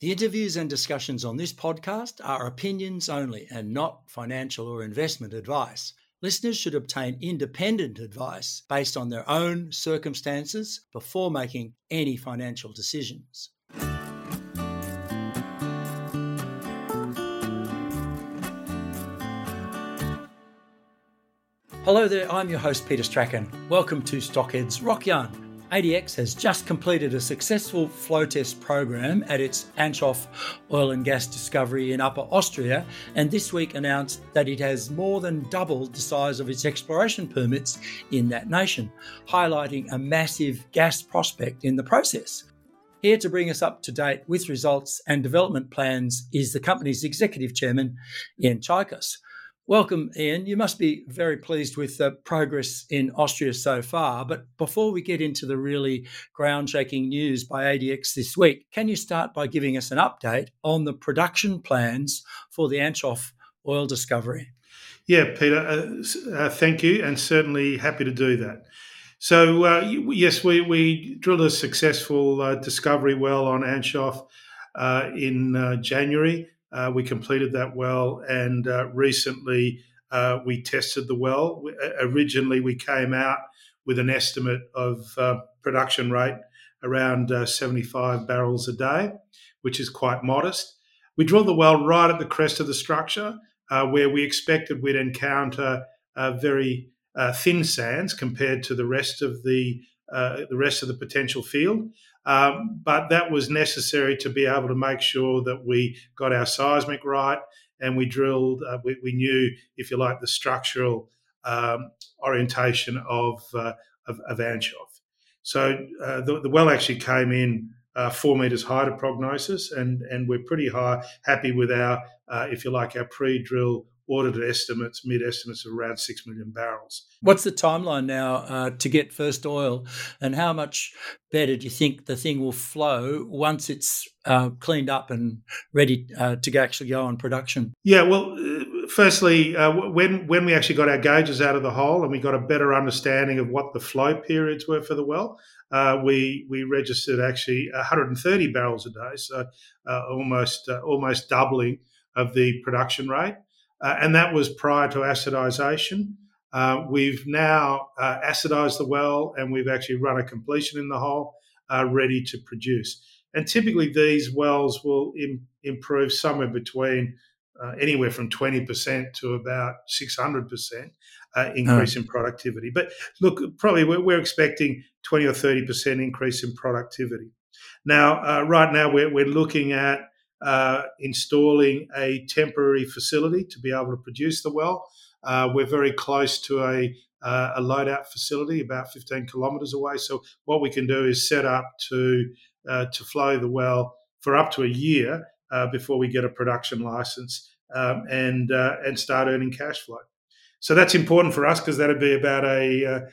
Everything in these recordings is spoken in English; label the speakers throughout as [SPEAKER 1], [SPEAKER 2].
[SPEAKER 1] The interviews and discussions on this podcast are opinions only and not financial or investment advice. Listeners should obtain independent advice based on their own circumstances before making any financial decisions. Hello there, I'm your host Peter Strachan. Welcome to Stockhead's Rock Yarn. ADX has just completed a successful flow test program at its Anshof oil and gas discovery in Upper Austria, and this week announced that it has more than doubled the size of its exploration permits in that nation, highlighting a massive gas prospect in the process. Here to bring us up to date with results and development plans is the company's executive chairman, Ian Chaikas. Welcome, Ian. You must be very pleased with the progress in Austria so far. But before we get into the really ground-shaking news by ADX this week, can you start by giving us an update on the production plans for the Anshof oil discovery?
[SPEAKER 2] Yeah, Peter, thank you, and certainly happy to do that. So, yes, we drilled a successful discovery well on Anshof in January. We completed that well, and recently we tested the well. Originally, we came out with an estimate of production rate around 75 barrels a day, which is quite modest. We drilled the well right at the crest of the structure, where we expected we'd encounter very thin sands compared to the rest of the potential field. But that was necessary to be able to make sure that we got our seismic right, and we drilled. We knew, if you like, the structural orientation of Anshof. So the well actually came in 4 metres high to prognosis, and we're pretty happy with our, if you like, our pre-drill audited estimates, mid-estimates of around 6 million barrels.
[SPEAKER 1] What's the timeline now to get first oil, and how much better do you think the thing will flow once it's cleaned up and ready to actually go on production?
[SPEAKER 2] Yeah, well, firstly, when we actually got our gauges out of the hole and we got a better understanding of what the flow periods were for the well, we registered actually 130 barrels a day, so almost doubling of the production rate. And that was prior to acidization. We've now acidized the well, and we've actually run a completion in the hole, ready to produce. And typically these wells will improve somewhere between anywhere from 20% to about 600% increase in productivity. But look, probably we're expecting 20 or 30% increase in productivity. Now, right now we're looking at installing a temporary facility to be able to produce the well. We're very close to a loadout facility about 15 kilometres away. So what we can do is set up to flow the well for up to a year before we get a production licence and start earning cash flow. So that's important for us because that'd be about a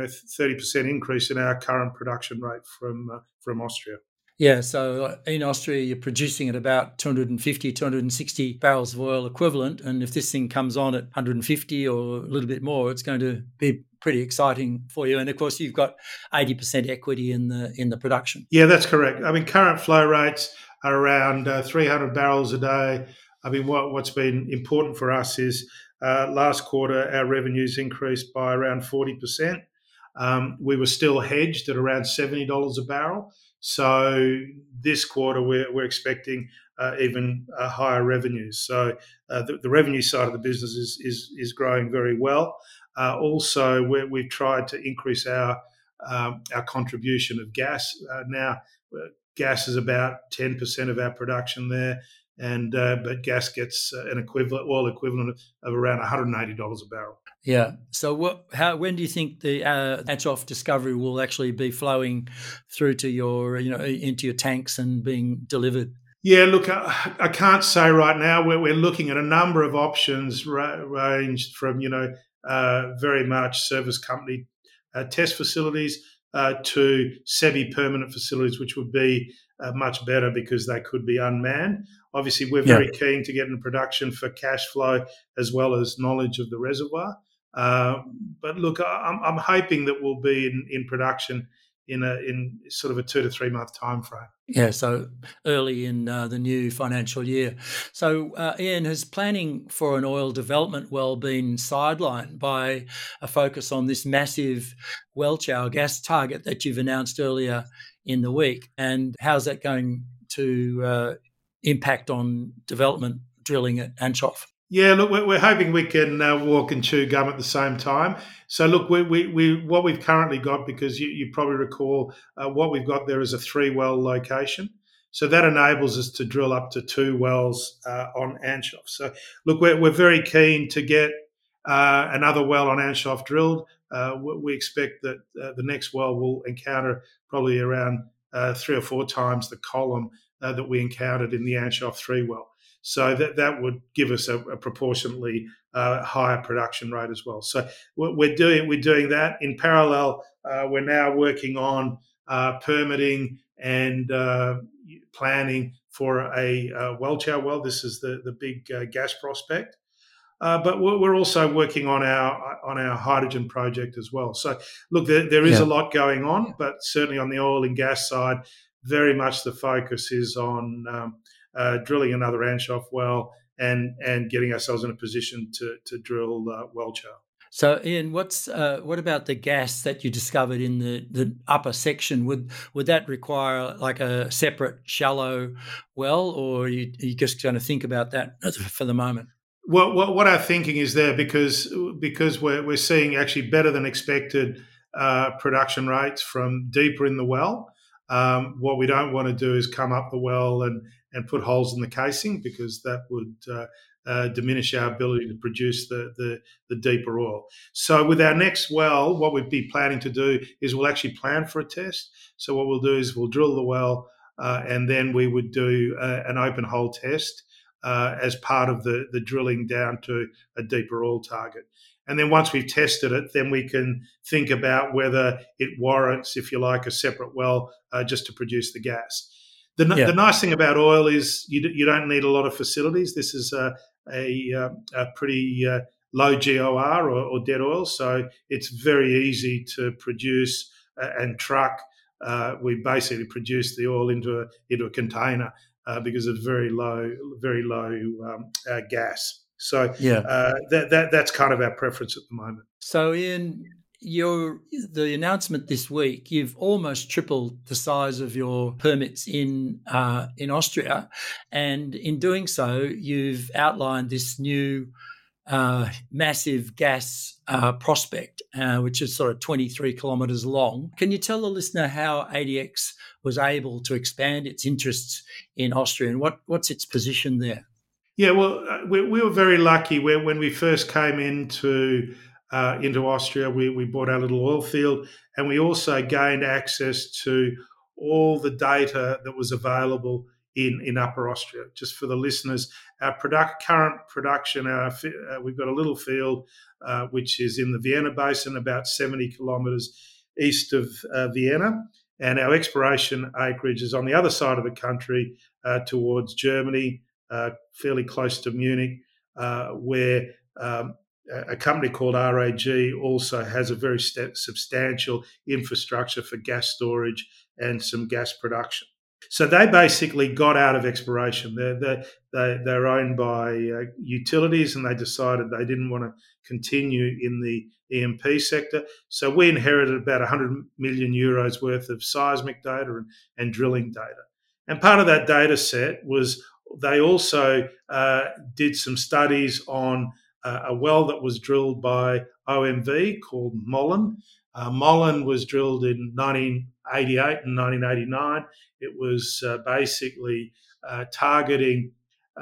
[SPEAKER 2] 30% increase in our current production rate from Austria.
[SPEAKER 1] Yeah, so in Austria, you're producing at about 250, 260 barrels of oil equivalent. And if this thing comes on at 150 or a little bit more, it's going to be pretty exciting for you. And of course, you've got 80% equity in the production.
[SPEAKER 2] Yeah, that's correct. I mean, current flow rates are around 300 barrels a day. I mean, what's been important for us is last quarter, our revenues increased by around 40%. We were still hedged at around $70 a barrel. So this quarter, we're expecting even higher revenues. So the revenue side of the business is growing very well. Also, we've tried to increase our contribution of gas. Now, gas is about 10% of our production there, but gas gets an oil equivalent of around $180 a barrel.
[SPEAKER 1] Yeah. So when do you think the Anshof discovery will actually be flowing through to your, into your tanks and being delivered?
[SPEAKER 2] Yeah, look, I can't say right now. We're looking at a number of options, ranged from very much service company test facilities to semi-permanent facilities, which would be much better because they could be unmanned. Obviously, we're very keen to get into production for cash flow as well as knowledge of the reservoir. But look, I'm hoping that we'll be in production in sort of a 2 to 3 month time frame.
[SPEAKER 1] Yeah, so early in the new financial year. So, Ian, has planning for an oil development well been sidelined by a focus on this massive Welchow gas target that you've announced earlier in the week? And how's that going to impact on development drilling at Anchoff?
[SPEAKER 2] Yeah, look, we're hoping we can walk and chew gum at the same time. So, look, we what we've currently got, because you probably recall what we've got there is a 3-well location. So that enables us to drill up to 2 wells on Anshoff. So, look, we're very keen to get another well on Anshoff drilled. We expect that the next well will encounter probably around 3 or 4 times the column that we encountered in the Anshoff 3 well. So that would give us a proportionately higher production rate as well. So we're doing that in parallel. We're now working on permitting and planning for a Welchow well. This is the big gas prospect. But we're also working on our hydrogen project as well. So look, there is a lot going on, but certainly on the oil and gas side, very much the focus is on drilling another Anshoff well and getting ourselves in a position to drill Welchow.
[SPEAKER 1] So, Ian, what about the gas that you discovered in the upper section? Would that require like a separate shallow well, or are you just going to think about that for the moment?
[SPEAKER 2] Well, what our thinking is there, because we're seeing actually better than expected production rates from deeper in the well. What we don't want to do is come up the well and put holes in the casing, because that would diminish our ability to produce the deeper oil. So with our next well, what we'd be planning to do is we'll actually plan for a test. So what we'll do is we'll drill the well and then we would do an open hole test as part of the drilling down to a deeper oil target. And then once we've tested it, then we can think about whether it warrants, if you like, a separate well just to produce the gas. The nice thing about oil is you don't need a lot of facilities. This is a pretty low GOR or dead oil, so it's very easy to produce and truck. We basically produce the oil into a container because of very low gas. So that's kind of our preference at the moment.
[SPEAKER 1] So Ian, the announcement this week, you've almost tripled the size of your permits in Austria, and in doing so, you've outlined this new massive gas prospect, which is sort of 23 kilometres long. Can you tell the listener how ADX was able to expand its interests in Austria, and what's its position there?
[SPEAKER 2] Yeah, well, we were very lucky when we first came into Austria. We bought our little oil field, and we also gained access to all the data that was available in Upper Austria. Just for the listeners, our current production, we've got a little field which is in the Vienna Basin, about 70 kilometres east of Vienna, and our exploration acreage is on the other side of the country towards Germany, fairly close to Munich, where a company called RAG also has a very substantial infrastructure for gas storage and some gas production. So they basically got out of exploration. They're owned by utilities, and they decided they didn't want to continue in the E&P sector. So we inherited about 100 million euros worth of seismic data and drilling data. And part of that data set was they also did some studies on a well that was drilled by OMV called Mollin. Mollin was drilled in 1988 and 1989. It was basically targeting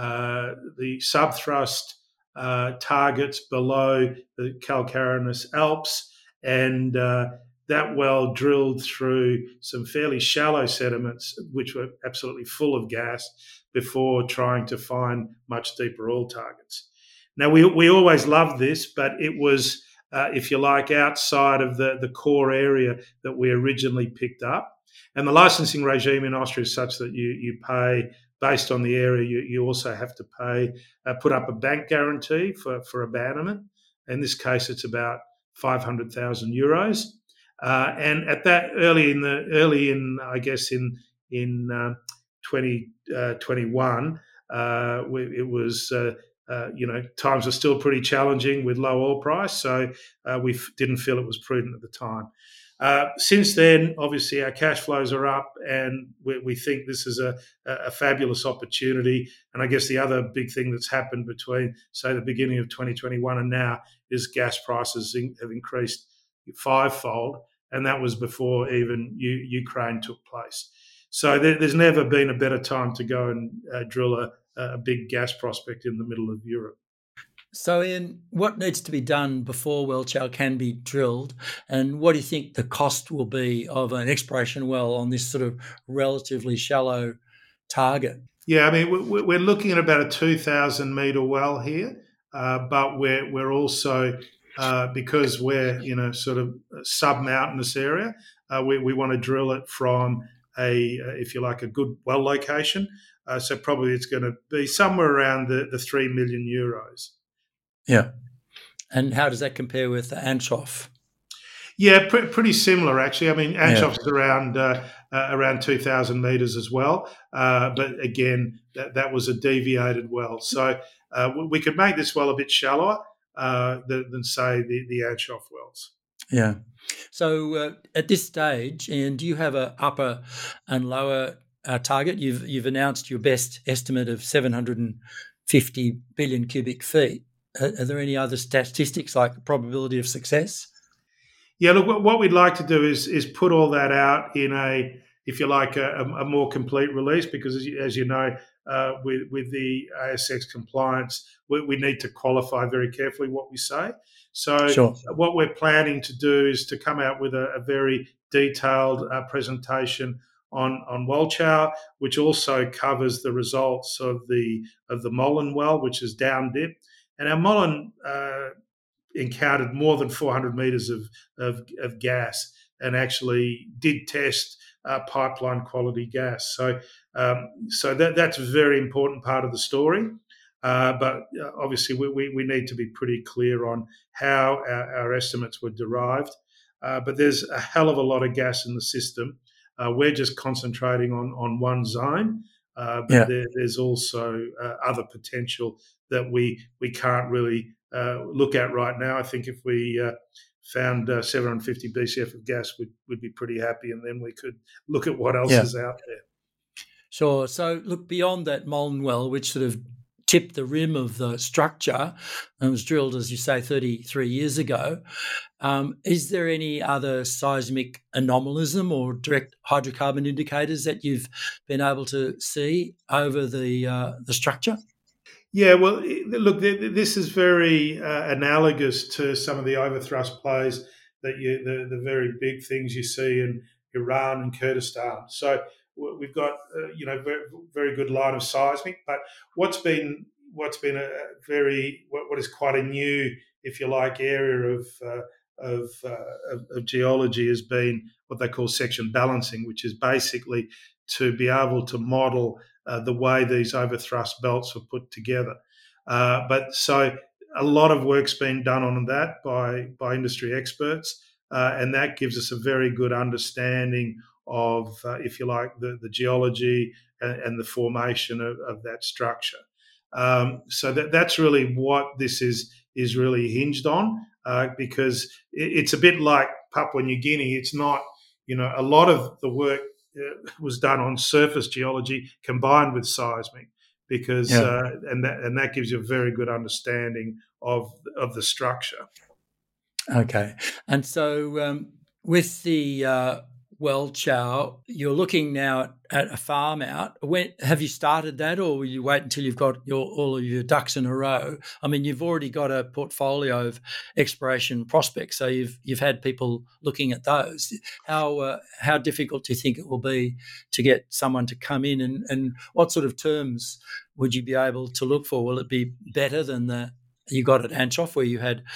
[SPEAKER 2] the subthrust targets below the Calcareous Alps, and that well drilled through some fairly shallow sediments, which were absolutely full of gas, before trying to find much deeper oil targets. Now, we always loved this, but it was, if you like, outside of the core area that we originally picked up. And the licensing regime in Austria is such that you pay, based on the area, you also have to put up a bank guarantee for abandonment. In this case, it's about 500,000 euros. And at that early in I guess in 2021, it was. Times were still pretty challenging with low oil price, so we didn't feel it was prudent at the time. Since then, obviously, our cash flows are up, and we think this is a fabulous opportunity. And I guess the other big thing that's happened between, say, the beginning of 2021 and now is gas prices have increased fivefold, and that was before even Ukraine took place. So there's never been a better time to go and drill a big gas prospect in the middle of Europe.
[SPEAKER 1] So, Ian, what needs to be done before Welchau can be drilled, and what do you think the cost will be of an exploration well on this sort of relatively shallow target?
[SPEAKER 2] Yeah, I mean, we're looking at about a 2,000 metre well here, but we're also because we're sort of sub mountainous area, we want to drill it from if you like, a good well location. So probably it's going to be somewhere around the 3 million euros.
[SPEAKER 1] Yeah. And how does that compare with the Anshoff?
[SPEAKER 2] Yeah, pretty similar actually. I mean, Anshoff's around 2,000 metres as well, but again, that was a deviated well. So we could make this well a bit shallower than say the Anshoff wells.
[SPEAKER 1] Yeah. So at this stage, and do you have a upper and lower target? You've announced your best estimate of 750 billion cubic feet. Are there any other statistics like the probability of success?
[SPEAKER 2] Yeah, look, what we'd like to do is put all that out in if you like, a more complete release, because as you know, with the ASX compliance, we need to qualify very carefully what we say. So
[SPEAKER 1] Sure.
[SPEAKER 2] What we're planning to do is to come out with a very detailed presentation on Welchau, which also covers the results of the Mollin well, which is down dip. And our Mollin encountered more than 400 metres of gas and actually did test pipeline quality gas. So that's a very important part of the story. But obviously, we need to be pretty clear on how our estimates were derived. But there's a hell of a lot of gas in the system. We're just concentrating on one zone. But there's also other potential that we can't really look at right now. I think if we found 750 BCF of gas, we'd be pretty happy, and then we could look at what else is out there.
[SPEAKER 1] Sure. So look, beyond that Mollin well, which sort of tipped the rim of the structure and was drilled, as you say, 33 years ago, is there any other seismic anomalism or direct hydrocarbon indicators that you've been able to see over the structure?
[SPEAKER 2] Yeah, well, look, this is very analogous to some of the overthrust plays that the very big things you see in Iran and Kurdistan. So we've got very, very good line of seismic, but what's been a very what is quite a new, if you like, area of geology has been what they call section balancing, which is basically to be able to model the way these overthrust belts were put together. But so a lot of work's been done on that by industry experts, and that gives us a very good understanding of, if you like, the geology and the formation of that structure. So that's really what this is really hinged on, because it's a bit like Papua New Guinea. It's not, a lot of the work was done on surface geology combined with seismic, because and that gives you a very good understanding of the structure.
[SPEAKER 1] Okay, and so with the Welchau, you're looking now at a farm out. When have you started that, or will you wait until you've got all of your ducks in a row? I mean, you've already got a portfolio of exploration prospects, so you've had people looking at those. How difficult do you think it will be to get someone to come in, and what sort of terms would you be able to look for? Will it be better than you got at Anshoff, where you had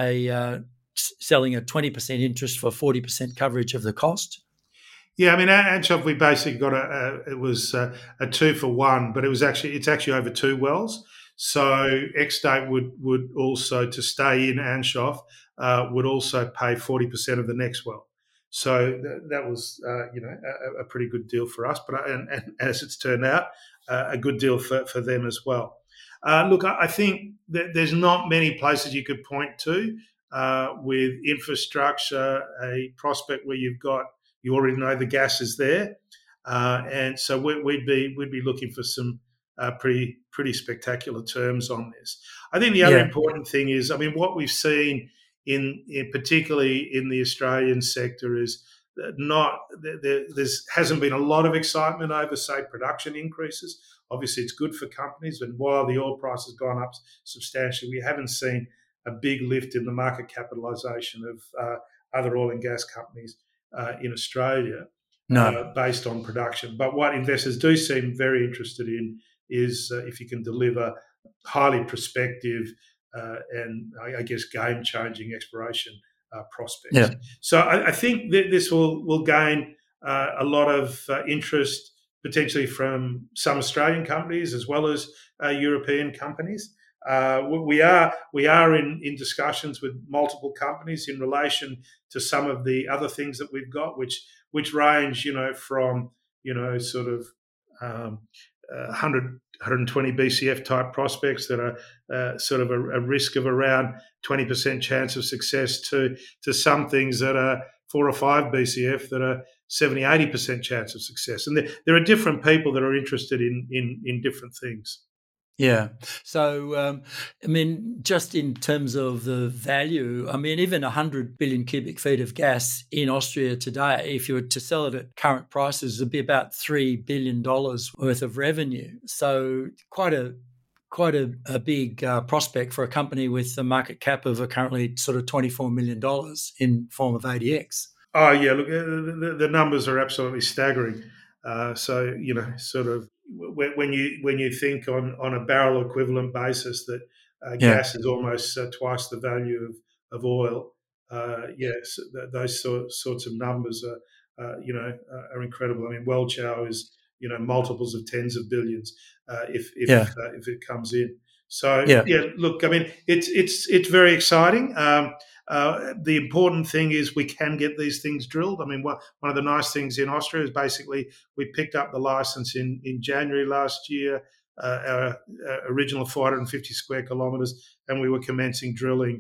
[SPEAKER 1] selling a 20% interest for 40% coverage of the cost?
[SPEAKER 2] Yeah, I mean, Anshoff, we basically got it was a 2-for-1, but it's actually over two wells. So Xstate would also, to stay in Anshoff, would also pay 40% of the next well. So that was, a pretty good deal for us. But and as it's turned out, a good deal for them as well. Look, I think that there's not many places you could point to with infrastructure, a prospect where you already know the gas is there, and so we'd be looking for some pretty spectacular terms on this. I think the other
[SPEAKER 1] Yeah.
[SPEAKER 2] important thing is, I mean, what we've seen in particularly in the Australian sector is that there's hasn't been a lot of excitement over, say, production increases. Obviously, it's good for companies, and while the oil price has gone up substantially, we haven't seen a big lift in the market capitalisation of other oil and gas companies in Australia
[SPEAKER 1] No.
[SPEAKER 2] based on production. But what investors do seem very interested in is if you can deliver highly prospective and I guess game-changing exploration prospects.
[SPEAKER 1] Yeah.
[SPEAKER 2] So I think that this will gain a lot of interest potentially from some Australian companies as well as European companies. We are in discussions with multiple companies in relation to some of the other things that we've got, which range, from sort of 120 BCF type prospects that are sort of a risk of around 20% chance of success to some things that are 4 or 5 BCF that are 70-80% chance of success. And there are different people that are interested in different things.
[SPEAKER 1] Yeah. So, I mean, just in terms of the value, I mean, even 100 billion cubic feet of gas in Austria today, if you were to sell it at current prices, it'd be about $3 billion worth of revenue. So quite a big prospect for a company with a market cap of currently sort of $24 million in form of ADX.
[SPEAKER 2] Oh, yeah, look, the numbers are absolutely staggering. So, sort of when you think on a barrel equivalent basis that
[SPEAKER 1] Yeah.
[SPEAKER 2] gas is almost twice the value of oil, yes, those sorts of numbers are incredible. I mean, Wellchow is multiples of tens of billions
[SPEAKER 1] Yeah.
[SPEAKER 2] if it comes in. So
[SPEAKER 1] Yeah.
[SPEAKER 2] look, I mean, it's very exciting. The important thing is we can get these things drilled. I mean, one of the nice things in Austria is basically we picked up the license in January last year, our original 450 square kilometres, and we were commencing drilling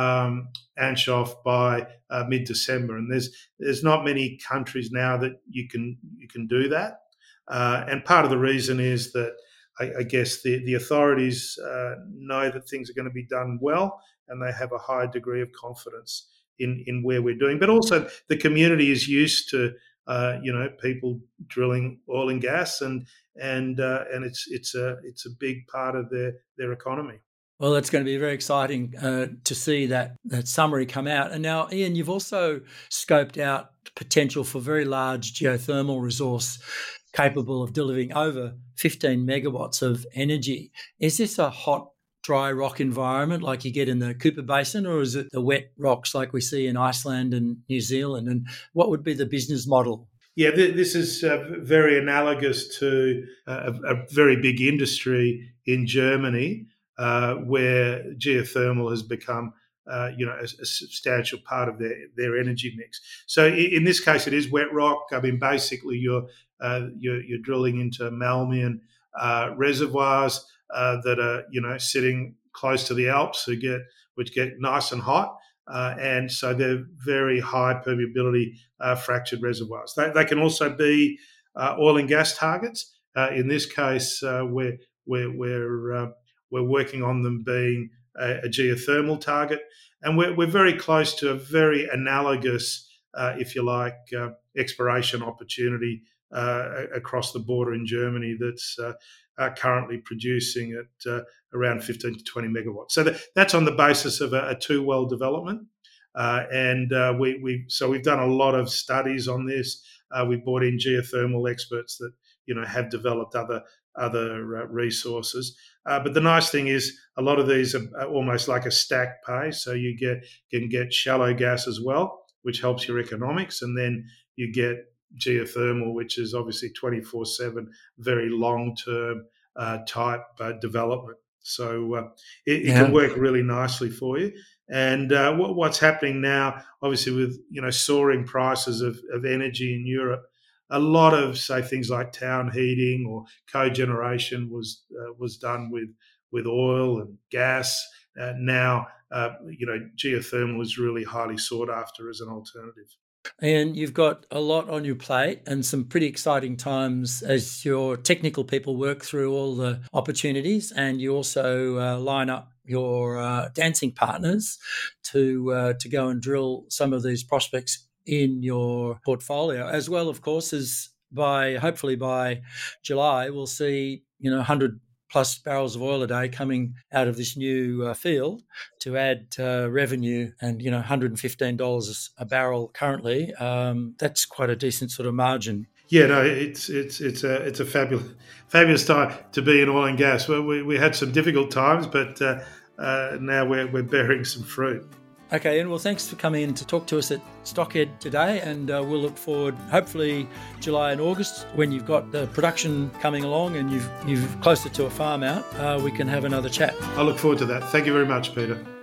[SPEAKER 2] Anshof by mid-December. And there's not many countries now that you can do that. And part of the reason is that I guess the authorities know that things are going to be done well, and they have a high degree of confidence in where we're doing. But also, the community is used to people drilling oil and gas, and it's a big part of their economy.
[SPEAKER 1] Well, it's going to be very exciting to see that summary come out. And now, Ian, you've also scoped out potential for very large geothermal resource capable of delivering over 15 megawatts of energy. Is this a hot, dry rock environment like you get in the Cooper Basin, or is it the wet rocks like we see in Iceland and New Zealand? And what would be the business model?
[SPEAKER 2] Yeah, this is very analogous to a very big industry in Germany where geothermal has become a substantial part of their energy mix. So in this case, it is wet rock. I mean, basically, you're drilling into Malmian reservoirs that are sitting close to the Alps, which get nice and hot. And so they're very high permeability fractured reservoirs. They can also be oil and gas targets. In this case, we're working on them being a geothermal target, and we're very close to a very analogous, if you like, exploration opportunity across the border in Germany that's currently producing at around 15 to 20 megawatts. So that's on the basis of a two-well development. We've done a lot of studies on this. We've brought in geothermal experts that have developed other resources. But the nice thing is a lot of these are almost like a stack pay. So you can get shallow gas as well, which helps your economics, and then you get geothermal, which is obviously 24/7, very long-term type development. So it can work really nicely for you. And what's happening now, obviously, with soaring prices of energy in Europe, a lot of, say, things like town heating or cogeneration was done with oil and gas. Now, geothermal is really highly sought after as an alternative.
[SPEAKER 1] And you've got a lot on your plate and some pretty exciting times as your technical people work through all the opportunities, and you also line up your dancing partners to go and drill some of these prospects in your portfolio, as well, of course, as hopefully by July we'll see 100 plus barrels of oil a day coming out of this new field to add revenue. And $115 a barrel currently, that's quite a decent sort of margin.
[SPEAKER 2] Yeah, no, it's a fabulous time to be in oil and gas. Well, we had some difficult times, but now we're bearing some fruit.
[SPEAKER 1] Okay, Ian, well, thanks for coming in to talk to us at Stockhead today, and we'll look forward, hopefully, July and August, when you've got the production coming along and you've closer to a farm out, we can have another chat.
[SPEAKER 2] I look forward to that. Thank you very much, Peter.